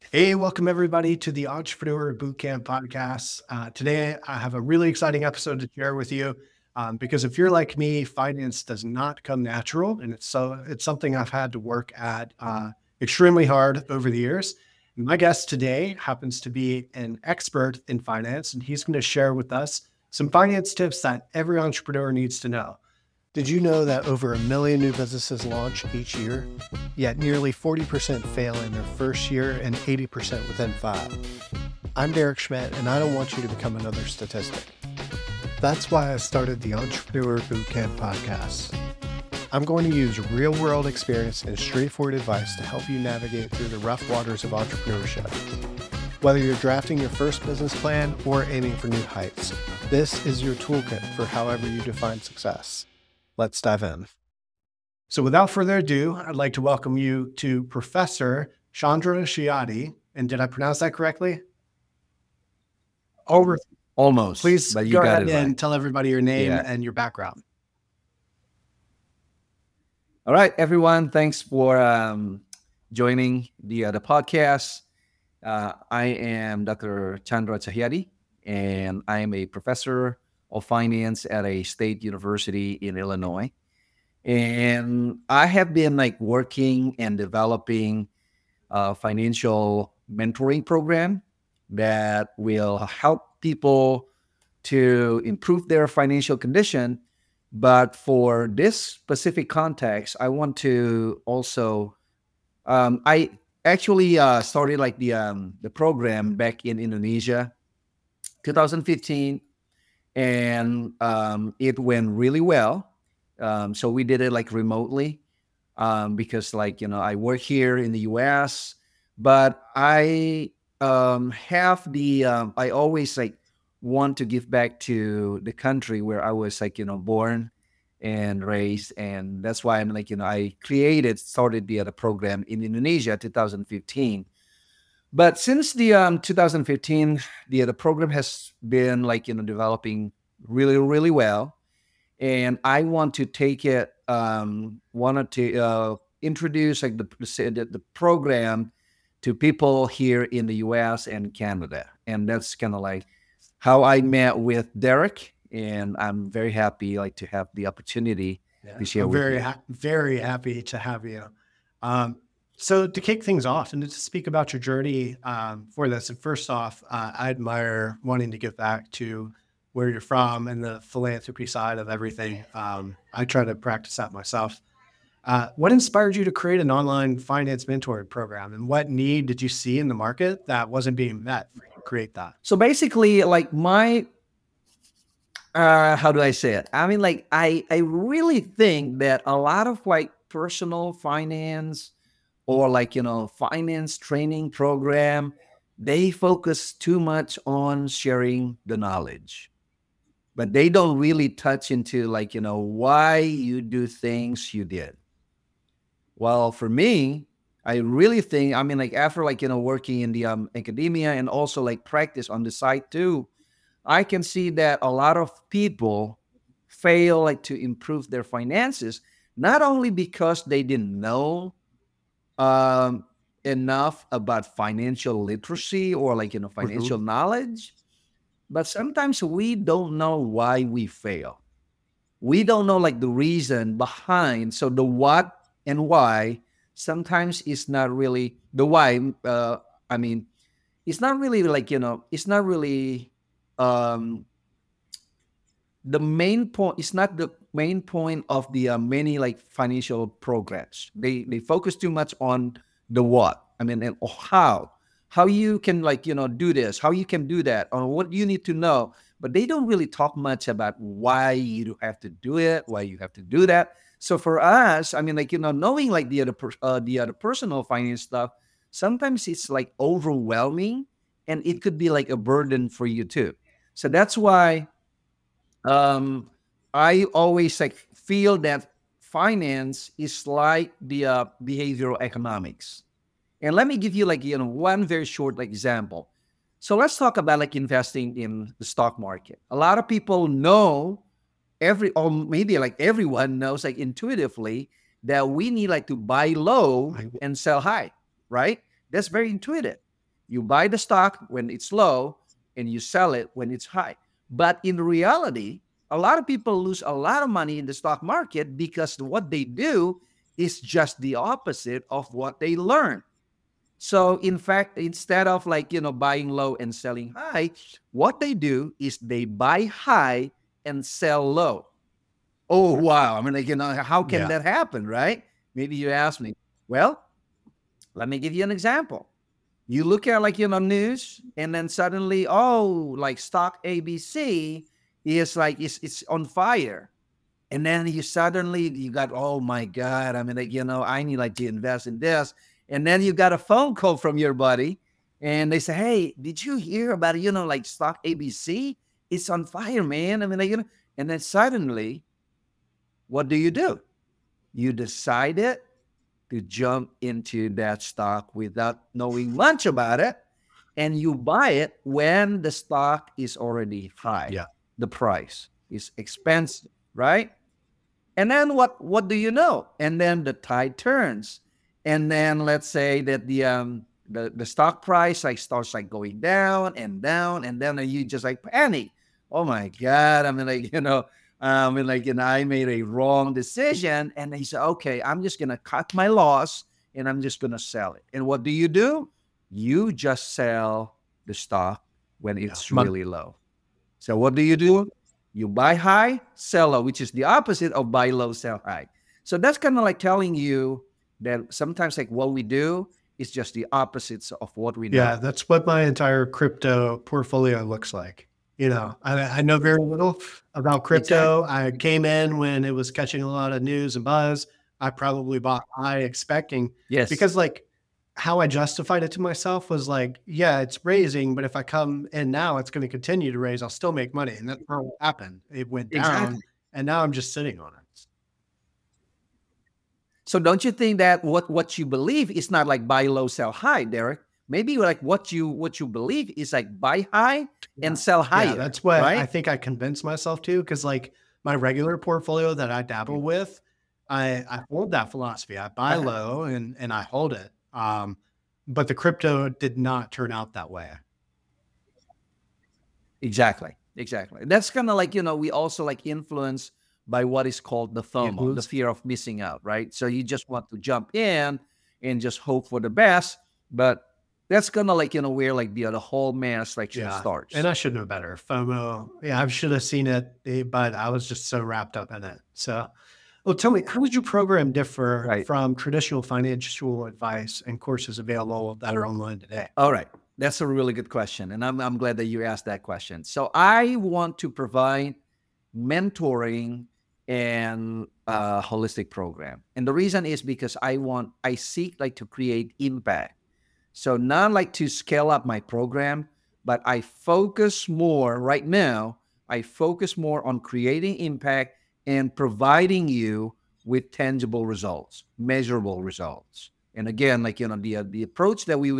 Hey, welcome everybody to the Entrepreneur Bootcamp podcast. Today, I have a really exciting episode to share with you because if you're like me, finance does not come natural, and it's something I've had to work at extremely hard over the years. My guest today happens to be an expert in finance, and he's going to share with us some finance tips that every entrepreneur needs to know. Did you know that over 1 million new businesses launch each year? Yet nearly 40% fail in their first year and 80% within 5. I'm Derek Schmidt, and I don't want you to become another statistic. That's why I started the Entrepreneur Bootcamp podcast. I'm going to use real-world experience and straightforward advice to help you navigate through the rough waters of entrepreneurship. Whether you're drafting your first business plan or aiming for new heights, this is your toolkit for however you define success. Let's dive in. So without further ado, I'd like to welcome you to Professor Chandra Shiati. And did I pronounce that correctly? Over. Almost, Please but you go got ahead it and right. tell everybody your name Yeah. and your background. All right, everyone. Thanks for joining the podcast. I am Dr. Chandra Chahiadi, and I am a professor of finance at a state university in Illinois. And I have been like working and developing a financial mentoring program that will help people to improve their financial condition. But for this specific context, I want to also, I actually started like the program back in Indonesia, 2015, and it went really well. So we did it like remotely because I work here in the US, but I always like want to give back to the country where I was born and raised. And that's why I'm I started the other program in Indonesia, 2015. But since the 2015, the program has been developing really, really well, and I want to take it, wanted to introduce like the program to people here in the US and Canada. And that's kind of like how I met with Derek. And I'm very happy like to have the opportunity Yeah, to share I'm with you. very happy to have you. Um, so to kick things off and to speak about your journey for this, and first off, I admire wanting to give back to where you're from and the philanthropy side of everything. I try to practice that myself. What inspired you to create an online finance mentoring program, and what need did you see in the market that wasn't being met for you to create that? So basically, like how do I say it? I mean, like I really think that a lot of like personal finance or finance training program, they focus too much on sharing the knowledge, but they don't really touch into why you do things you did. Well, for me, I really think, I mean, like after working in the academia and also like practice on the side too, I can see that a lot of people fail like to improve their finances, not only because they didn't know um, enough about financial literacy or financial Mhm. knowledge, but sometimes we don't know why we fail. We don't know like the reason behind. So the what and why sometimes is not really the why. I mean, it's not really it's not really um, the main point. It's not the main point of the many like financial programs. They focus too much on the what. I mean, and how you can do this, how you can do that, or what you need to know. But they don't really talk much about why you have to do it, why you have to do that. So for us, I mean, knowing like the other personal finance stuff, sometimes it's like overwhelming, and it could be like a burden for you too. So that's why um I always like feel that finance is like the behavioral economics. And let me give you one very short example. So let's talk about like investing in the stock market. A lot of people know, or maybe like everyone knows like intuitively, that we need like to buy low I- and sell high, right? That's very intuitive. You buy the stock when it's low and you sell it when it's high. But in reality, a lot of people lose a lot of money in the stock market because what they do is just the opposite of what they learn. So in fact, instead of buying low and selling high, what they do is they buy high and sell low. Oh wow. I mean, how can Yeah. that happen, right? Maybe you ask me. Well, let me give you an example. You look at news, and then suddenly, oh, like stock ABC is it's on fire. And then you got, oh my God, I mean, I need to invest in this. And then you got a phone call from your buddy, and they say, hey, did you hear about it? Stock ABC? It's on fire, man. I mean, and then suddenly, what do? You decided to jump into that stock without knowing much about it, and you buy it when the stock is already high. Yeah. The price is expensive, right? And then what do you know? And then the tide turns. And then let's say that the stock price starts going down and down, and then you just panic. Oh my God. I mean, I made a wrong decision. And he said, okay, I'm just gonna cut my loss and I'm just gonna sell it. And what do? You just sell the stock when it's really low. So what do? You buy high, sell low, which is the opposite of buy low, sell high. So that's kind of telling you that sometimes what we do is just the opposites of what we know. Yeah, that's what my entire crypto portfolio looks like. I know very little about crypto. Exactly. I came in when it was catching a lot of news and buzz. I probably bought high expecting, Yes. because how I justified it to myself was yeah, it's raising, but if I come in now, it's going to continue to raise. I'll still make money. And that's not what happened. It went down, Exactly. and now I'm just sitting on it. So don't you think that what you believe is not buy low, sell high, Derek? Maybe what you believe is buy high and sell higher. Yeah, that's what right? I think I convinced myself to, because my regular portfolio that I dabble with, I hold that philosophy. I buy low and I hold it. But the crypto did not turn out that way. Exactly. That's kind of we also influence by what is called the FOMO, the fear of missing out, right? So you just want to jump in and just hope for the best, but that's kind of where the whole mess starts. And I should know better. FOMO. Yeah, I should have seen it, but I was just so wrapped up in it. So, well, tell me, how would your program differ from traditional financial advice and courses available that are online today? All right. That's a really good question. And I'm glad that you asked that question. So I want to provide mentoring and a holistic program. And the reason is because I seek to create impact. So not to scale up my program, but I focus more right now. I focus more on creating impact and providing you with tangible results, measurable results. And again, the approach that we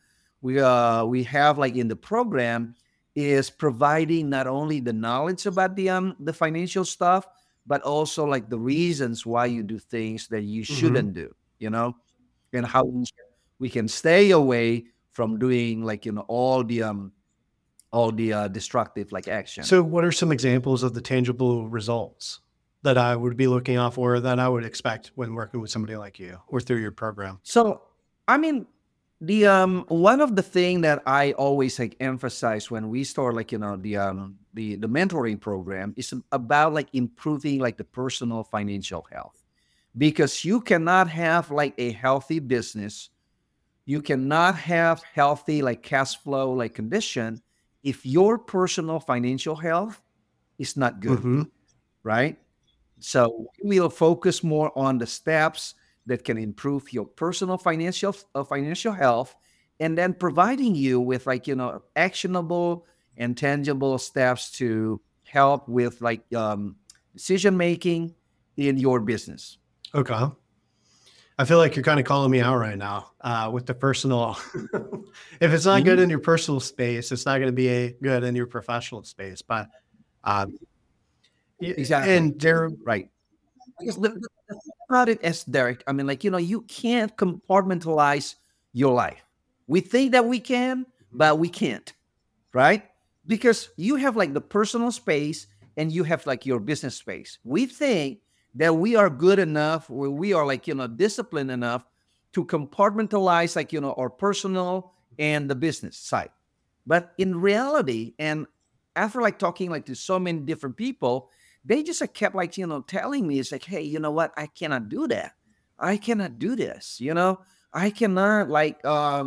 have in the program is providing not only the knowledge about the financial stuff, but also the reasons why you do things that you shouldn't do, and how we can stay away from doing all the destructive action. So what are some examples of the tangible results that I would be looking out for, that I would expect when working with somebody like you or through your program? So, I mean, the one of the thing that I always emphasize when we start the mentoring program is about improving the personal financial health, because you cannot have a healthy business, you cannot have healthy cash flow condition if your personal financial health is not good, right? So we will focus more on the steps that can improve your personal financial health, and then providing you with actionable and tangible steps to help with decision making in your business. Okay. I feel like you're kind of calling me out right now with the personal. If it's not good in your personal space, it's not going to be good in your professional space. But exactly, and they're right. Because about it as Derek, I mean, you can't compartmentalize your life. We think that we can, but we can't, right? Because you have like the personal space and you have like your business space. We think that we are good enough, or we are like, disciplined enough to compartmentalize like, our personal and the business side. But in reality, and after like talking like to so many different people, they just like, kept like, telling me, it's like, hey, you know what? I cannot do that. I cannot do this, I cannot like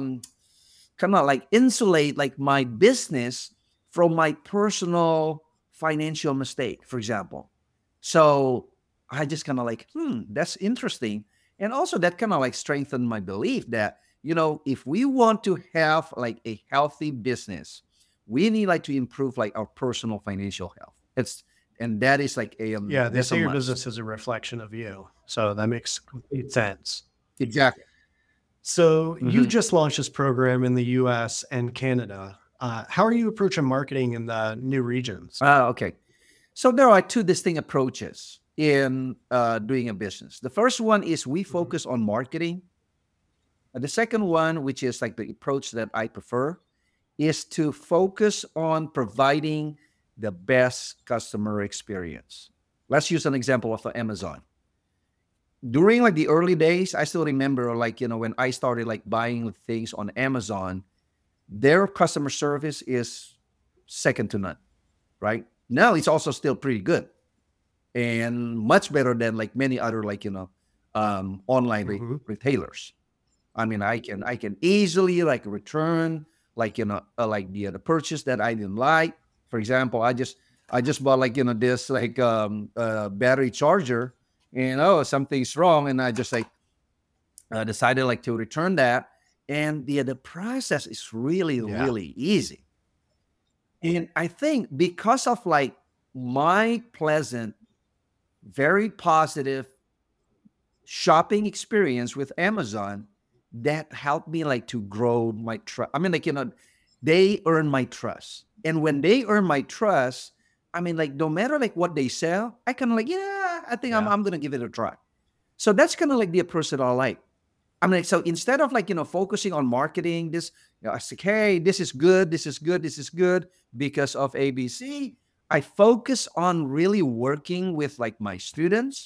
cannot like insulate like my business from my personal financial mistake, for example. So I just kind of like, that's interesting. And also that kind of like strengthened my belief that, if we want to have like a healthy business, we need like to improve like our personal financial health. And that is like Yeah, they that's a say your must. business is a reflection of you. So that makes complete sense. Exactly. So you Mhm. just launched this program in the US and Canada. How are you approaching marketing in the new regions? Okay. So there are two distinct approaches in doing a business. The first one is we Mhm. focus on marketing. The second one, which is like the approach that I prefer, is to focus on providing the best customer experience. Let's use an example of Amazon. During like the early days, I still remember like, when I started like buying things on Amazon, their customer service is second to none, right? Now it's also still pretty good and much better than like many other like, online Mhm. retailers. I mean, I can easily like return like, like the purchase that I didn't like. For example, I just bought like, this like battery charger, and oh, something's wrong, and I just like decided like to return that, and the process is really Yeah. really easy. And I think because of like my pleasant, very positive shopping experience with Amazon, that helped me like to grow my trust. I mean, like, they earn my trust. And when they earn my trust, I mean, like, no matter like what they sell, I kind of like, yeah, I think I'm, Yeah. I'm gonna give it a try. So that's kind of like the approach that I like. I mean, like, so instead of like, focusing on marketing this, I say, hey, this is good, this is good, this is good because of ABC. I focus on really working with like my students,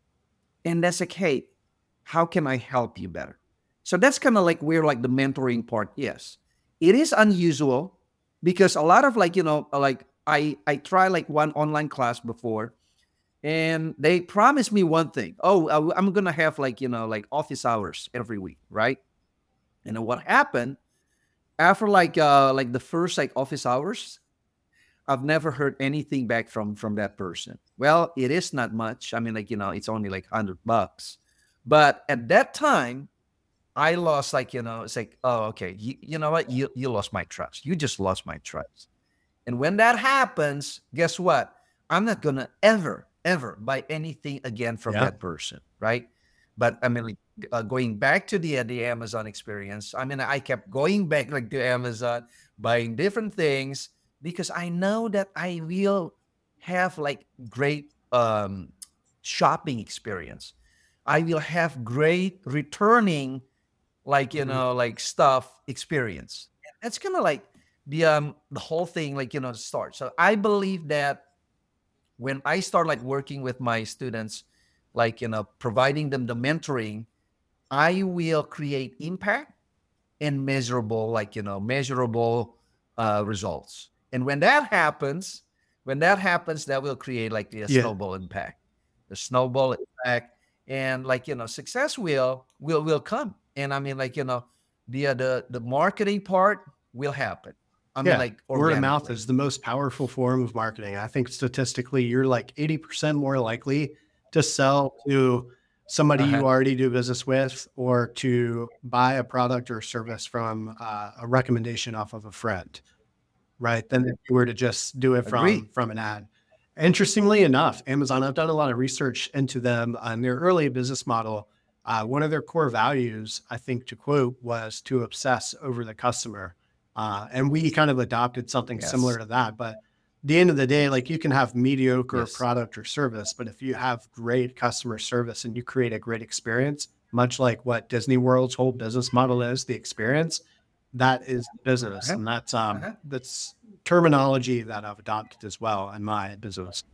and that's like, hey, how can I help you better? So that's kind of like where like the mentoring part is. It is unusual because a lot of like, like I try like one online class before, and they promised me one thing. Oh, I'm gonna have like, like office hours every week, right? And then what happened after like the first like office hours, I've never heard anything back from that person. Well, it is not much. I mean, like, it's only like $100. But at that time, I lost like, it's like, oh, okay, you know what? You lost my trust. You just lost my trust. And when that happens, guess what? I'm not gonna ever buy anything again from Yeah. that person, right? But I mean, like, going back to the Amazon experience, I mean, I kept going back like to Amazon, buying different things because I know that I will have like great shopping experience. I will have great returning like, Mhm. like stuff experience. That's kind of like the whole thing like, starts. So I believe that when I start like working with my students, like, providing them the mentoring, I will create impact and measurable, like, measurable results. And when that happens, that will create like the Yeah. snowball impact, the snowball impact, and like, success will come. And I mean, like, the marketing part will happen. I mean, Yeah. like Word of mouth organically. is the most powerful form of marketing. I think statistically, you're like 80% more likely to sell to somebody Uh-huh. you already do business with or to buy a product or service from a recommendation off of a friend, right? Than if you were to just do it Agree. from an ad. Interestingly enough, Amazon, I've done a lot of research into them on their early business model. One of their core values, I think, to quote, was to obsess over the customer. And we kind of adopted something Yes. similar to that. But at the end of the day, like you can have mediocre Yes. product or service, but if you have great customer service and you create a great experience, much like what Disney World's whole business model is, the experience, That is business, Uh-huh. and Uh-huh. that's terminology that I've adopted as well in my business.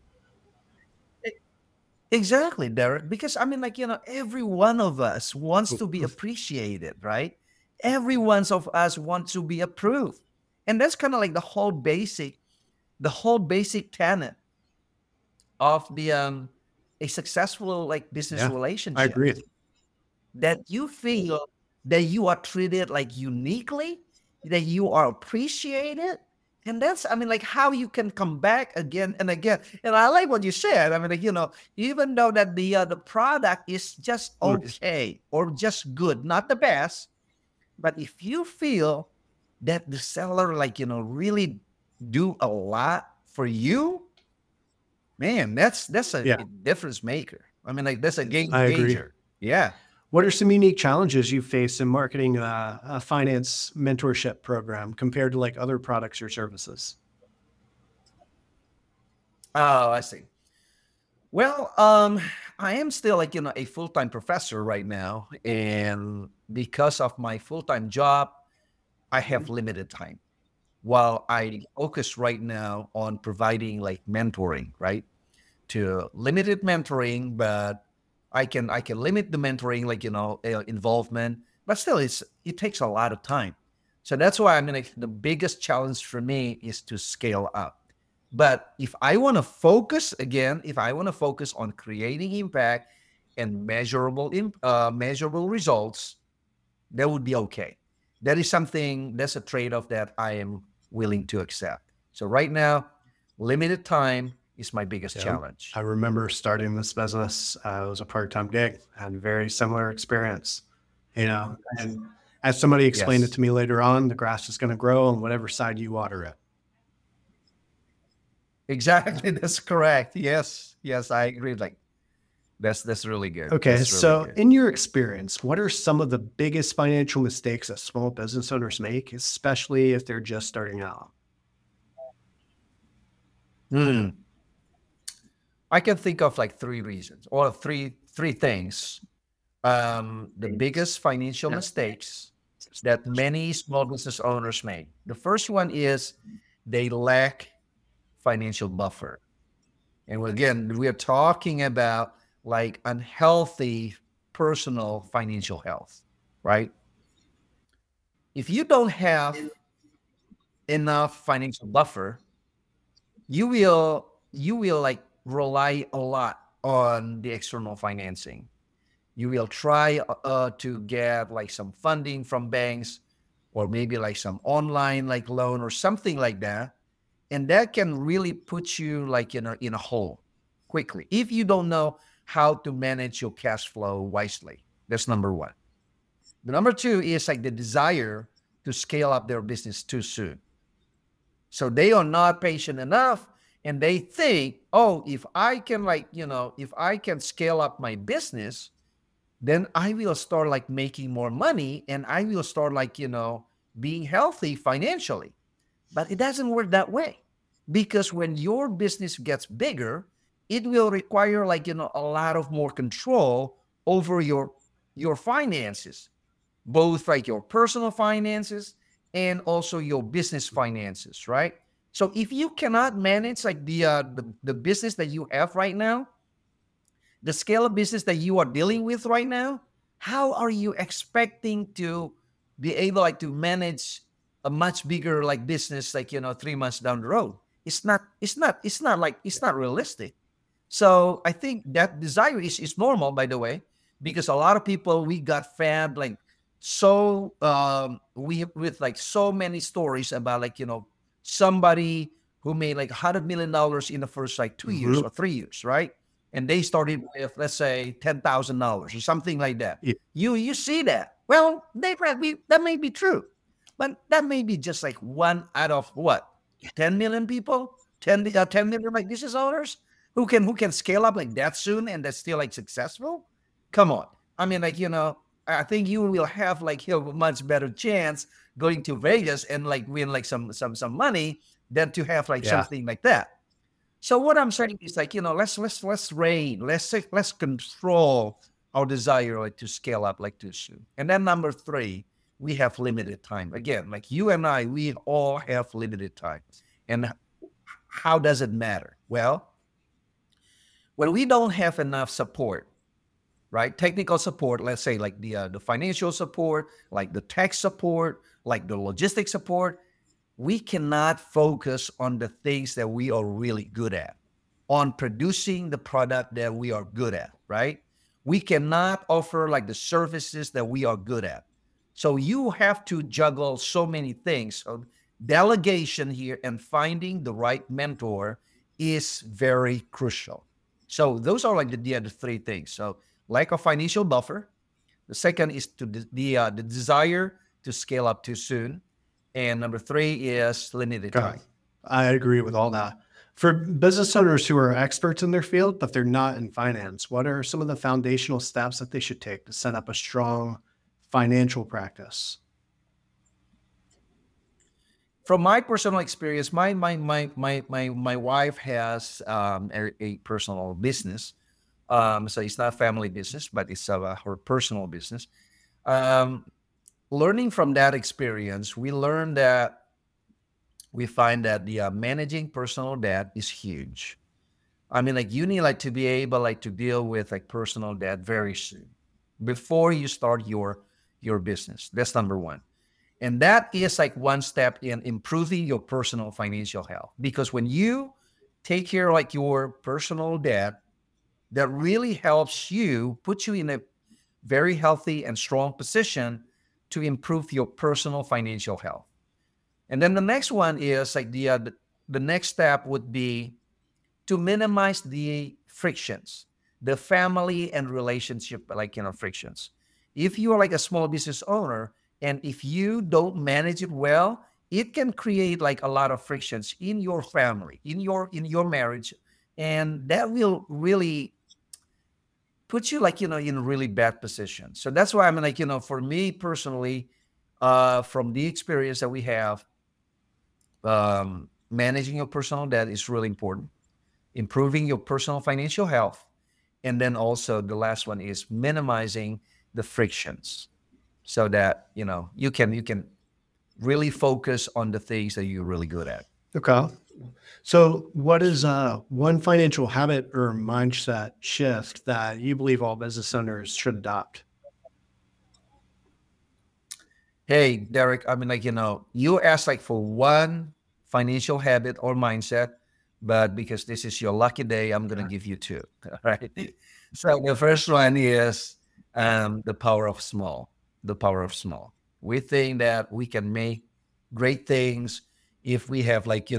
Exactly, Derek. Because I mean, every one of us wants to be appreciated, right? Every one of us wants to be approved. And that's kind of like the whole basic tenet of the a successful like business Yeah, I relationship. agree. That you feel that you are treated like uniquely, that you are appreciated. And that's, I mean, like how you can come back again and again. And I like what you said. I mean, even though that the product is just Mm. okay or just good, not the best, but if you feel that the seller, really do a lot for you, man, that's a Yeah, difference maker. I mean, like that's a game I agree. changer. Yeah. What are some unique challenges you face in marketing a finance mentorship program compared to like other products or services? Oh, I see. Well, I am still a full-time professor right now, and because of my full-time job, I have limited time. While I focus right now on providing like mentoring, right? To limited mentoring, but I can limit the mentoring, involvement, but still, it takes a lot of time. So that's why I mean, like, the biggest challenge for me is to scale up. But if I want to focus on creating impact and measurable results, that would be okay. That is something, that's a trade-off that I am willing to accept. So right now, limited time is my biggest Yeah. challenge. I remember starting this business. It was a part-time gig. I had a very similar experience, and as somebody explained it Yes, to me later on, the grass is going to grow on whatever side you water it. exactly. That's correct. Yes, yes, I agree. Like that's really good. Okay, That's really so good. in your experience, what are some of the biggest financial mistakes that small business owners make, especially if they're just starting out? Hmm. I can think of like three reasons or three things. The biggest financial Yeah. mistakes that many small business owners make. The first one is they lack financial buffer. And again, we are talking about like unhealthy personal financial health, right? If you don't have enough financial buffer, you will like rely a lot on the external financing. You will try to get like some funding from banks or maybe like some online like loan or something like that, and that can really put you like in a hole quickly if you don't know how to manage your cash flow wisely. That's number one. The number two is like the desire to scale up their business too soon. So they are not patient enough, and they think, oh, if I can scale up my business, then I will start like making more money and I will start being healthy financially. But it doesn't work that way, because when your business gets bigger, it will require a lot of more control over your finances, both like your personal finances and also your business finances, right? So if you cannot manage like the business that you have right now, the scale of business that you are dealing with right now, how are you expecting to be able like to manage a much bigger like business 3 months down the road? It's not realistic. So I think that desire is normal, by the way, because a lot of people, we got fed like so we have with like so many stories about somebody who made like $100 million in the first like 2 years Hmm. or 3 years, right? And they started with, let's say, $10,000 or something like that. Yeah. You see that? Well, that may be true, but that may be just like one out of what, 10 million people, 10 million like business owners who can scale up like that soon and that's still like successful. Come on, I mean, I think you will have like a much better chance going to Vegas and like win like some money than to have like Yeah. something like that. So what I'm saying is like, let's rein, let's control our desire like to scale up like too soon. And then number three, we have limited time. Again, like you and I, we all have limited time. And how does it matter? Well, when we don't have enough support, right? Technical support, let's say like the financial support, like the tech support, like the logistics support, we cannot focus on the things that we are really good at, on producing the product that we are good at, right? We cannot offer like the services that we are good at. So you have to juggle so many things. So delegation here and finding the right mentor is very crucial. So those are like the three things. So lack of financial buffer. The second is the desire to scale up too soon. And number three is limited Okay. time. I agree with all that. For business owners who are experts in their field, but they're not in finance, what are some of the foundational steps that they should take to set up a strong financial practice? From my personal experience, my wife has a personal business. So it's not family business, but it's her personal business. Um, Learning from that experience, we find that the managing personal debt is huge. I mean, like you need like to be able like to deal with like personal debt very soon before you start your business. That's number one. And that is like one step in improving your personal financial health. Because when you take care of like your personal debt, that really helps you, put you in a very healthy and strong position to improve your personal financial health. And then the next one is like the next step would be to minimize the frictions, the family and relationship, like, frictions. If you are like a small business owner and if you don't manage it well, it can create like a lot of frictions in your family, in your marriage, and that will really put you like, in a really bad position. So that's why I'm like, for me personally, from the experience that we have, managing your personal debt is really important, improving your personal financial health. And then also the last one is minimizing the frictions so that, you can really focus on the things that you're really good at. Okay. So, what is one financial habit or mindset shift that you believe all business owners should adopt? Hey, Derek, I mean, like, you asked like for one financial habit or mindset, but because this is your lucky day, I'm going to give you two. All right. So the first one is the power of small. The power of small. We think that we can make great things if we have like,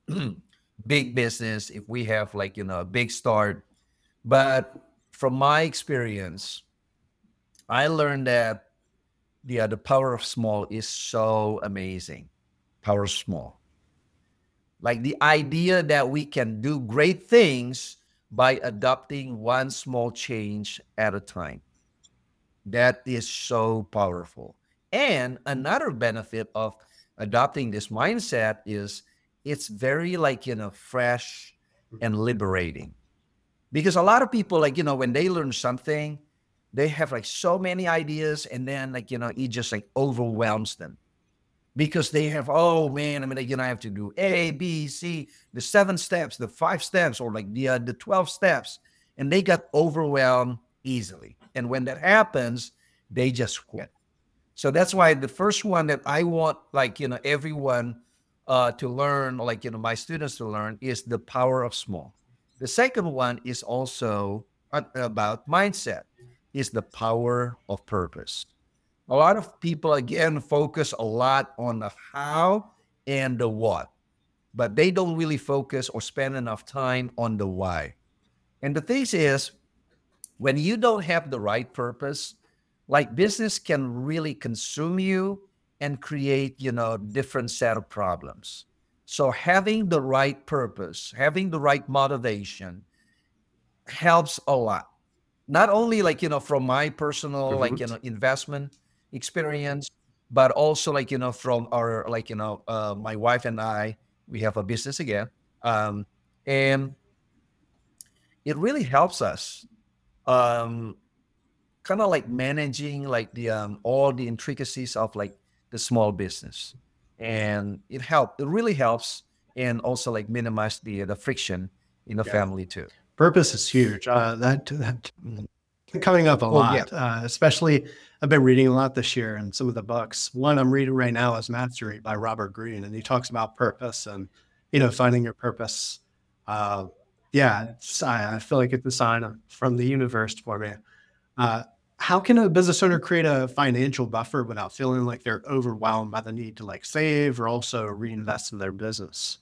big business, if we have like, a big start. But from my experience, I learned that the power of small is so amazing. Power of small. Like the idea that we can do great things by adopting one small change at a time. That is so powerful. And another benefit of adopting this mindset is it's very like, fresh and liberating. Because a lot of people, like, when they learn something, they have like so many ideas and then like, it just like overwhelms them because they have, oh man, I mean, like, I have to do A, B, C, the 7 steps, the 5 steps, or like the 12 steps. And they got overwhelmed easily. And when that happens, they just quit. So that's why the first one that I want, like, everyone to learn, like, my students to learn is the power of small. The second one is also about mindset, is the power of purpose. A lot of people, again, focus a lot on the how and the what, but they don't really focus or spend enough time on the why. And the thing is, when you don't have the right purpose, like business can really consume you and create, different set of problems. So having the right purpose, having the right motivation helps a lot. Not only like, from my personal, like, Mhm. investment experience, but also like, from our, like, my wife and I, we have a business again. Um, and it really helps us. Um, kind of like managing like the all the intricacies of like the small business, and it really helps, and also like minimize the friction in the Yeah. family too. Purpose is huge. That coming up a Oh yeah. lot, especially I've been reading a lot this year and some of the books. One I'm reading right now is Mastery by Robert Greene, and he talks about purpose and, finding your purpose. Uh, yeah, I feel like it's a sign from the universe for me. Uh, how can a business owner create a financial buffer without feeling like they're overwhelmed by the need to like save or also reinvest in their business?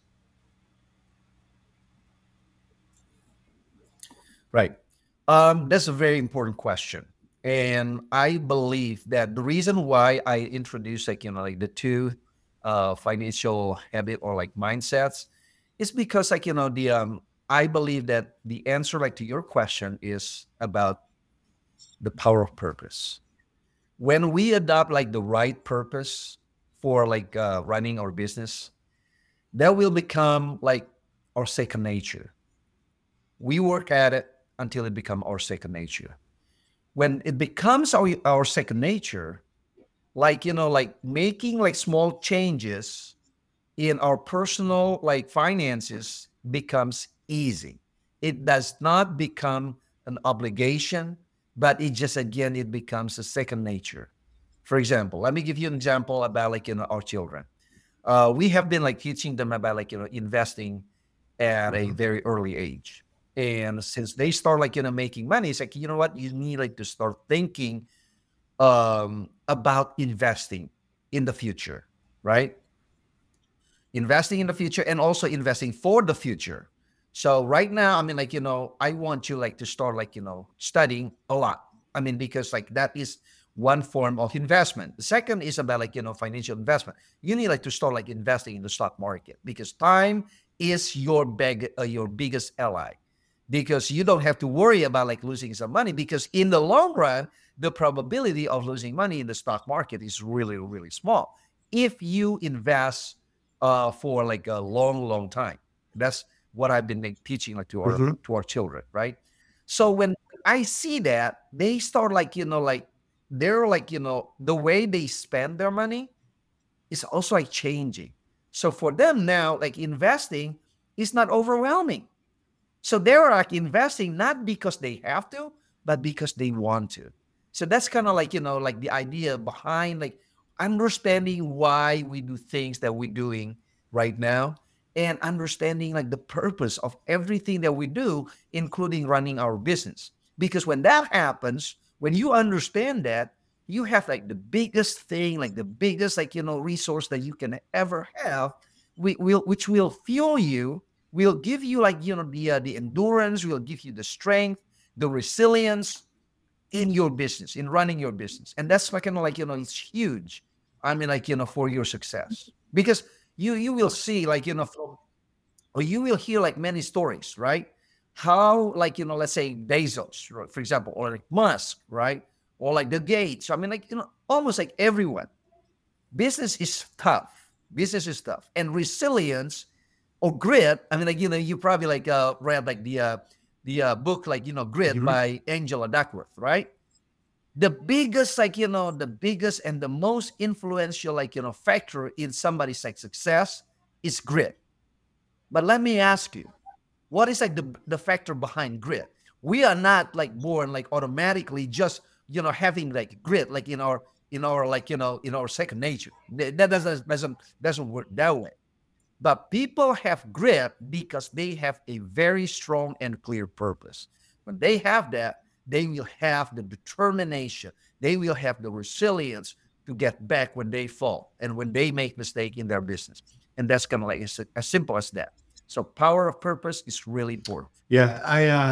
Right. That's a very important question. And I believe that the reason why I introduce like, like the two financial habit or like mindsets is because like, I believe that the answer like to your question is about the power of purpose. When we adopt like the right purpose for like running our business, that will become like our second nature. We work at it until it becomes our second nature. When it becomes our second nature, like like making like small changes in our personal like finances becomes easy. It does not become an obligation, but it just again it becomes a second nature. For example, let me give you an example about like our children. We have been like teaching them about like investing at a Mhm. very early age. And since they start like making money, it's like, you know what, you need like to start thinking about investing in the future, right? Investing in the future and also investing for the future. So right now, I mean, like, I want you like to start like, studying a lot. I mean, because like that is one form of investment. The second is about like, financial investment. You need like to start like investing in the stock market because time is your biggest ally, because you don't have to worry about like losing some money, because in the long run, the probability of losing money in the stock market is really, really small if you invest for like a long, long time. That's what I've been like, teaching like Mhm. to our children, right? So when I see that, they start like like they're like the way they spend their money is also like changing. So for them now, like investing is not overwhelming. So they're like investing not because they have to, but because they want to. So that's kind of like, like the idea behind like understanding why we do things that we're doing right now, and understanding like the purpose of everything that we do, including running our business. Because when that happens, when you understand that, you have like the biggest thing, like the biggest like, resource that you can ever have, which will fuel you, will give you like the endurance, will give you the strength, the resilience in your business, in running your business. And that's like kind of like it's huge. I mean, like for your success, because you will see like from, or you will hear like many stories, right? How like let's say Bezos, right, for example, or like Musk, right, or like the Gates. I mean, like almost like everyone. Business is tough. Business is tough, and resilience or grit. I mean, like you probably like read like the book like Grit Mhm. by Angela Duckworth, right? The biggest like the biggest and the most influential like factor in somebody's like success is grit. But let me ask you, what is like the factor behind grit? We are not like born like automatically just having like grit like in our like in our second nature. That doesn't work that way. But people have grit because they have a very strong and clear purpose. When they have that, they will have the determination, they will have the resilience to get back when they fall and when they make mistake in their business. And that's kind of like as simple as that. So power of purpose is really important. Yeah,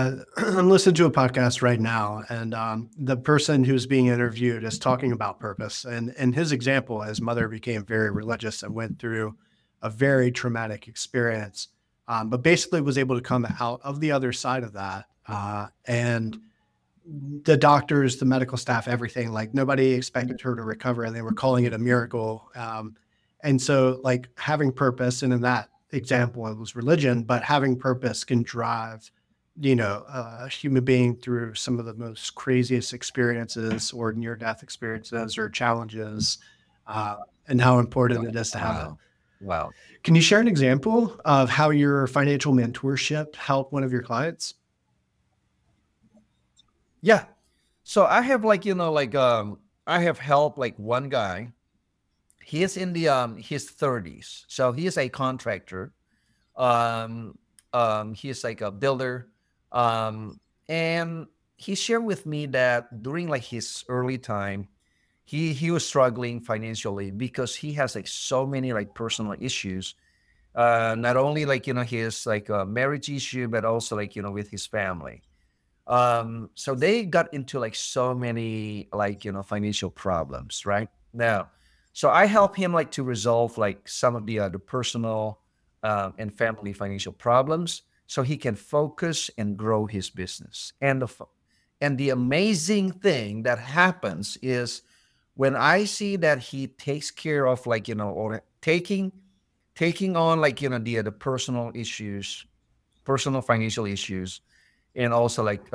I'm listening to a podcast right now, and the person who's being interviewed is talking about purpose. And his example, his mother became very religious and went through a very traumatic experience, but basically was able to come out of the other side of that. And the doctors, the medical staff, everything, like nobody expected her to recover, and they were calling it a miracle. And so, like having purpose, and in that example, it was religion, but having purpose can drive a human being through some of the most craziest experiences or near death experiences or challenges, uh, and how important it is to have it. Wow. Wow. Can you share an example of how your financial mentorship helped one of your clients? Yeah. So I have like, I have helped like one guy. He is in the his 30s. So he is a contractor. Um he is like a builder. Um and he shared with me that during like his early time, he was struggling financially because he has like so many like personal issues, not only like his like marriage issue, but also like with his family. So they got into like so many like financial problems right now. So I help him like to resolve like some of the personal and family financial problems so he can focus and grow his business. And the amazing thing that happens is when I see that he takes care of like or taking on like the personal issues, personal financial issues, and also like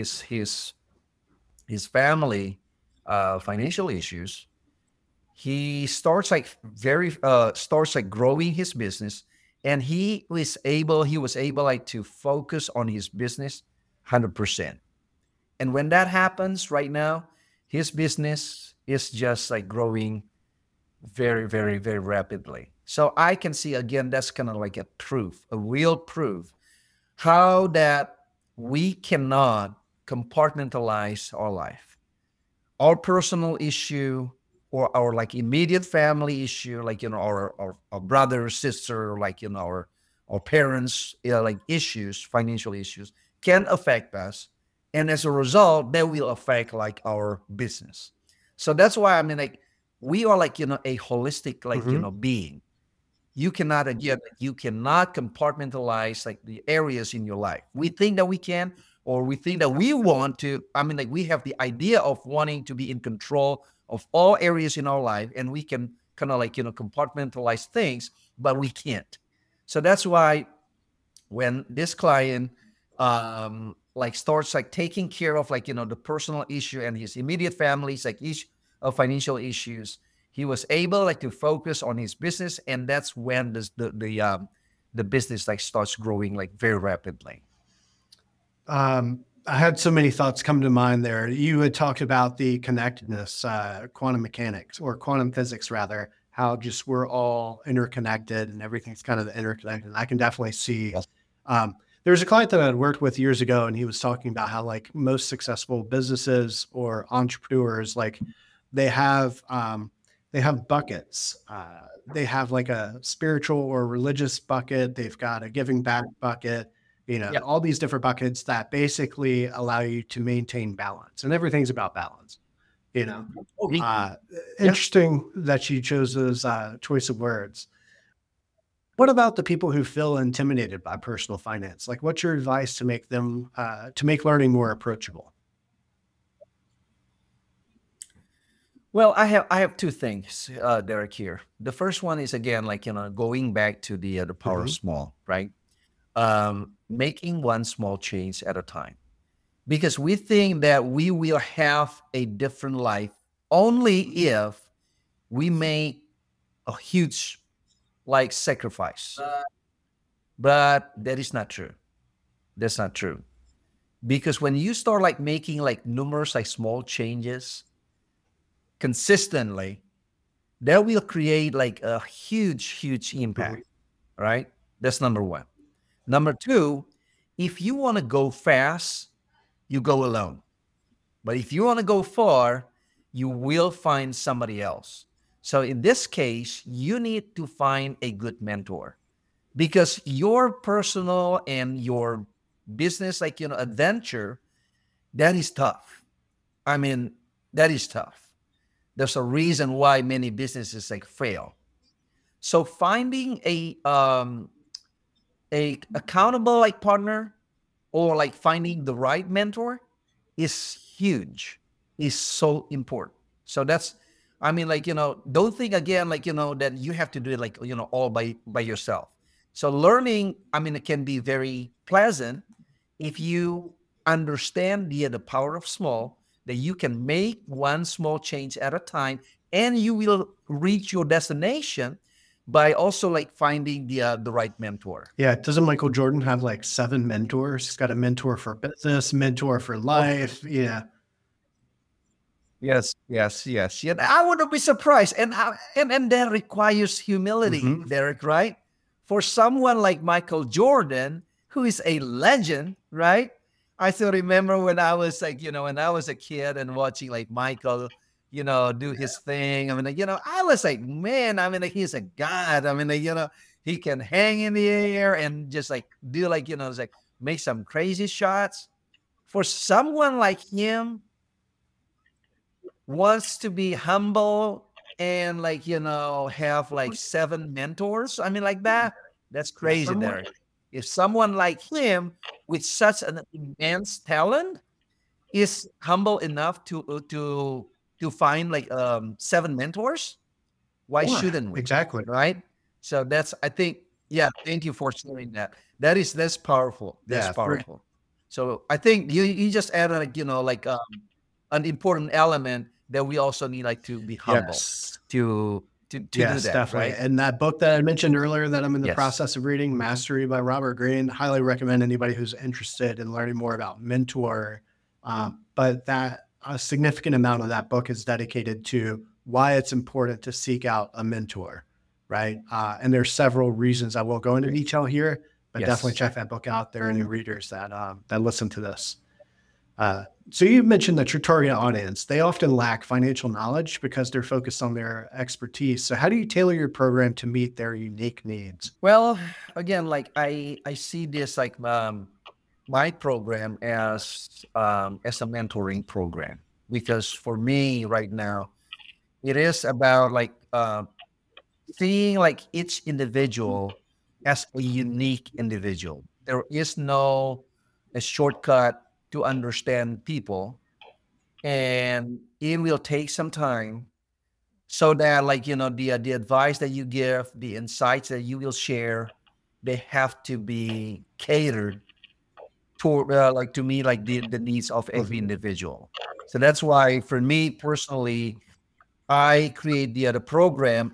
his family financial issues, he starts like very starts like growing his business, and he was able like to focus on his business 100%. And when that happens right now, his business is just like growing very, very, very rapidly. So I can see again, that's kind of like a proof, a real proof, how that we cannot compartmentalize our life. Our personal issue or our like immediate family issue, like our brother, sister, or like our parents, like issues, financial issues, can affect us, and as a result, that will affect like our business. So that's why I mean, like we are like a holistic like Hmm. being. You cannot again, you cannot compartmentalize like the areas in your life. We think that we can, or we think that we want to. I mean, like we have the idea of wanting to be in control of all areas in our life, and we can kind of like compartmentalize things, but we can't. So that's why when this client like starts like taking care of like the personal issue and his immediate family's like each of financial issues, he was able like to focus on his business, and that's when the business like starts growing like very rapidly. I had so many thoughts come to mind there. You had talked about the connectedness, quantum mechanics or quantum physics, rather, how just we're all interconnected and everything's kind of interconnected. I can definitely see. Yes. There was a client that I'd worked with years ago, and he was talking about how like most successful businesses or entrepreneurs, like they have um, they have buckets. They have like a spiritual or religious bucket. They've got a giving back bucket, Yeah. all these different buckets that basically allow you to maintain balance, and everything's about balance, you know. Okay. Uh, Yeah. Interesting that you chose those choice of words. What about the people who feel intimidated by personal finance? Like, what's your advice to make them to make learning more approachable? Well, I have two things, Derek. Here, the first one is again like going back to the power of Hmm. small, right? Making one small change at a time, because we think that we will have a different life only if we make a huge like sacrifice. But that is not true. That's not true. Because when you start like making like numerous like small changes consistently, that will create like a huge Hmm. impact, right? That's number one. Number two, if you want to go fast, you go alone. But if you want to go far, you will find somebody else. So in this case, you need to find a good mentor, because your personal and your business, like, adventure, that is tough. I mean, that is tough. There's a reason why many businesses like fail. So finding a accountable like partner, or like finding the right mentor, is huge, is so important. So that's, I mean, like, don't think again, like, that you have to do it like, all by yourself. So learning, I mean, it can be very pleasant if you understand the power of small, that you can make one small change at a time, and you will reach your destination by also like finding the right mentor. Yeah. Doesn't Michael Jordan have like 7 mentors? He's got a mentor for business, mentor for life. Yeah. Yes, yes, yes. Yeah, I wouldn't be surprised, and that requires humility, Hmm. Derek. Right? For someone like Michael Jordan, who is a legend, right? I still remember when I was like, when I was a kid and watching like Michael, do his thing. I mean, I was like, man, I mean, like, he's a god. I mean, like, he can hang in the air and just like do like, it's like make some crazy shots. For someone like him wants to be humble and like have like 7 mentors, I mean, like that's crazy, Derek. If someone like him with such an immense talent is humble enough to find like 7 mentors, why Yeah, shouldn't we, exactly. right? So that's, I think, yeah, thank you for sharing that. That's powerful, that's Yeah. For powerful. So I think you just added like like an important element that we also need like to be humble yes. to do Yes, that, definitely. right? And that book that I mentioned earlier that I'm in the Yes. process of reading, Mastery by Robert Greene, highly recommend anybody who's interested in learning more about mentor. But that a significant amount of that book is dedicated to why it's important to seek out a mentor, right? And there's several reasons. I won't go into detail here, but definitely Yes. check that book out. There are any readers that listen to this. So you mentioned that your target audience, they often lack financial knowledge because they're focused on their expertise. So how do you tailor your program to meet their unique needs? Well, again, like I see this like my program as a mentoring program, because for me right now it is about like seeing like each individual as a unique individual. There is no a shortcut to understand people, and it will take some time, so that like the advice that you give, the insights that you will share, they have to be catered to like to me like the needs of every Mhm. individual. So that's why for me personally, I create the program.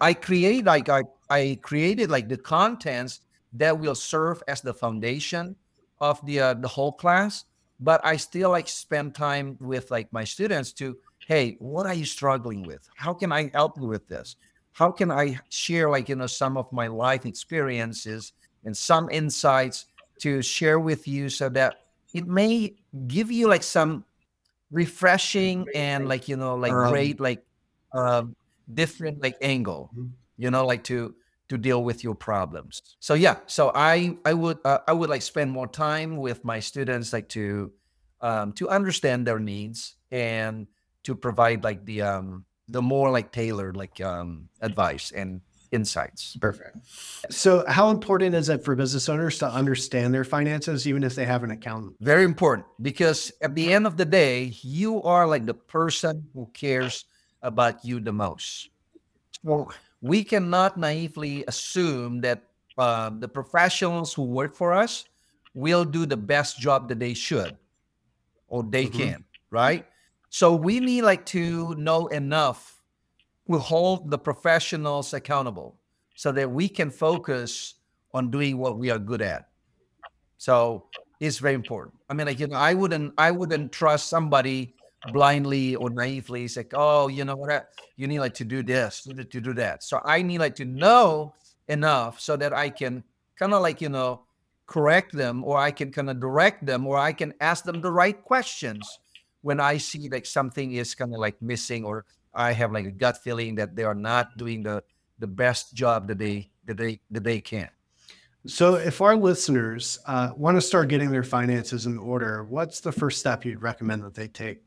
I created like the contents that will serve as the foundation of the whole class. But I still like spend time with like my students to, hey, what are you struggling with? How can I help you with this? How can I share like some of my life experiences and some insights to share with you, so that it may give you like some refreshing and like like Um, great like um different like angle, like to deal with your problems. So yeah, so I would like spend more time with my students, like to understand their needs and to provide like the more like tailored like advice and insights. Perfect. So how important is it for business owners to understand their finances, even if they have an accountant? Very important, because at the end of the day, you are like the person who cares about you the most. So we cannot naively assume that the professionals who work for us will do the best job that they should or they Mhm. can, right? So we need like to know enough to hold the professionals accountable, so that we can focus on doing what we are good at. So it's very important. I mean, like, I wouldn't trust somebody blindly or naively. It's like, oh, you know what? You need like to do this, you need to do that. So I need like to know enough so that I can kind of like, correct them, or I can kind of direct them, or I can ask them the right questions when I see like something is kind of like missing, or I have like a gut feeling that they are not doing the best job that they can. So if our listeners want to start getting their finances in order, what's the first step you'd recommend that they take?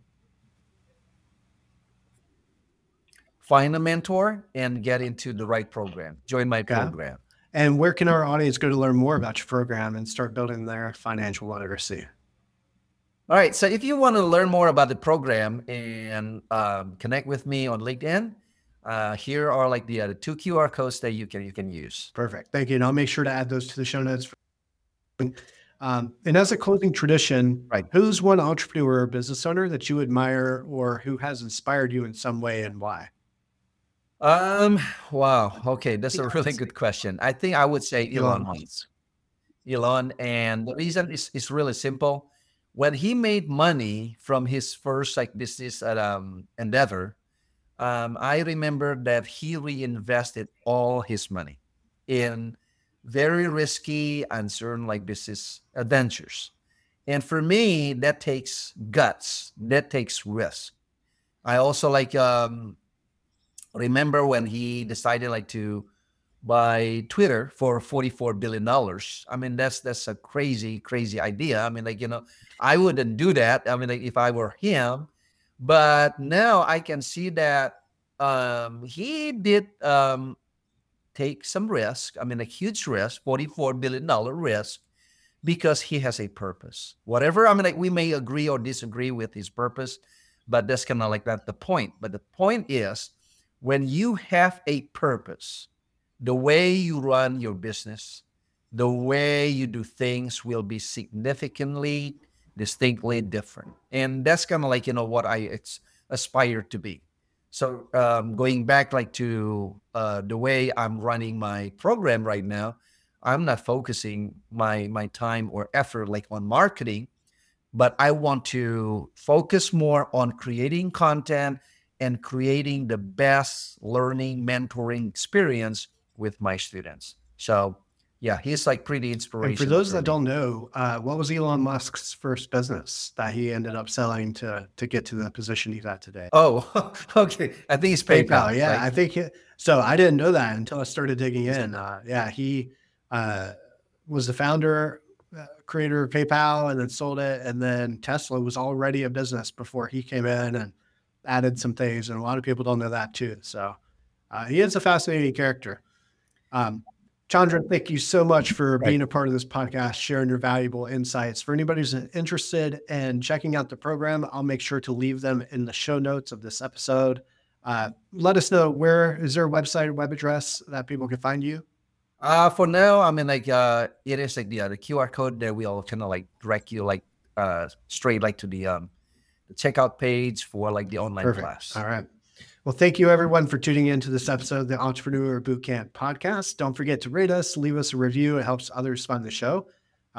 Find a mentor and get into the right program. Join my Okay. program. And where can our audience go to learn more about your program and start building their financial literacy? All right. So if you want to learn more about the program and connect with me on LinkedIn, here are like the 2 QR codes that you can use. Perfect. Thank you. And I'll make sure to add those to the show notes. And as a closing tradition, Right. who's one entrepreneur or business owner that you admire or who has inspired you in some way and why? Um, wow. Okay, that's a really good question. I think I would say Elon Elon Musk. Musk. Elon, and the reason is really simple. When he made money from his first like business endeavor, I remember that he reinvested all his money in very risky, uncertain like business adventures. And for me, that takes guts. That takes risk. I also remember when he decided like to buy Twitter for $44 billion. I mean, that's a crazy, crazy idea. I mean, I wouldn't do that. I mean, like if I were him. But now I can see that he did take some risk. I mean, a huge risk, $44 billion risk, because he has a purpose. Whatever, I mean, like we may agree or disagree with his purpose, but that's kind of like not the point. But the point is, when you have a purpose, the way you run your business, the way you do things will be significantly, distinctly different. And that's kind of like, what I aspire to be. So going back like to the way I'm running my program right now, I'm not focusing my time or effort like on marketing, but I want to focus more on creating content and creating the best learning mentoring experience with my students. So yeah, he's like pretty And for inspirational those for that me. don't know, what was Elon Musk's first business that he ended up selling to get to the position he's at today? Oh, okay. I think it's PayPal, PayPal, yeah, right? I think so I didn't know that until I started digging in. Yeah, he uh, was the founder, creator of PayPal, and then sold it. And then Tesla was already a business before he came in and added some things. And a lot of people don't know that too. So he is a fascinating character. Um, Chandra, thank you so much for Right. being a part of this podcast, sharing your valuable insights. For anybody who's interested in checking out the program, I'll make sure to leave them in the show notes of this episode. Let us know, where is there a website or web address that people can find you? For now, I mean, it is like the QR code that will kind of like direct you like straight like to the checkout page for like the online Perfect. class. All right. Well, thank you everyone for tuning into this episode of the Entrepreneur Bootcamp podcast. Don't forget to rate us, leave us a review. It helps others find the show.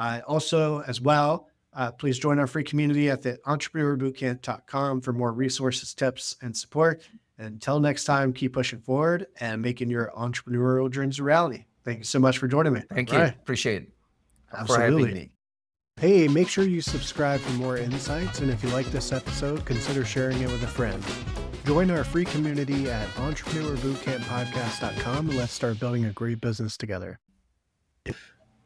Also, as well, please join our free community at the entrepreneurbootcamp.com for more resources, tips, and support. And until next time, keep pushing forward and making your entrepreneurial dreams a reality. Thank you so much for joining me. Thank All you. right. Appreciate it for having Absolutely. me. Hey, make sure you subscribe for more insights. And if you like this episode, consider sharing it with a friend. Join our free community at entrepreneurbootcamppodcast.com and let's start building a great business together.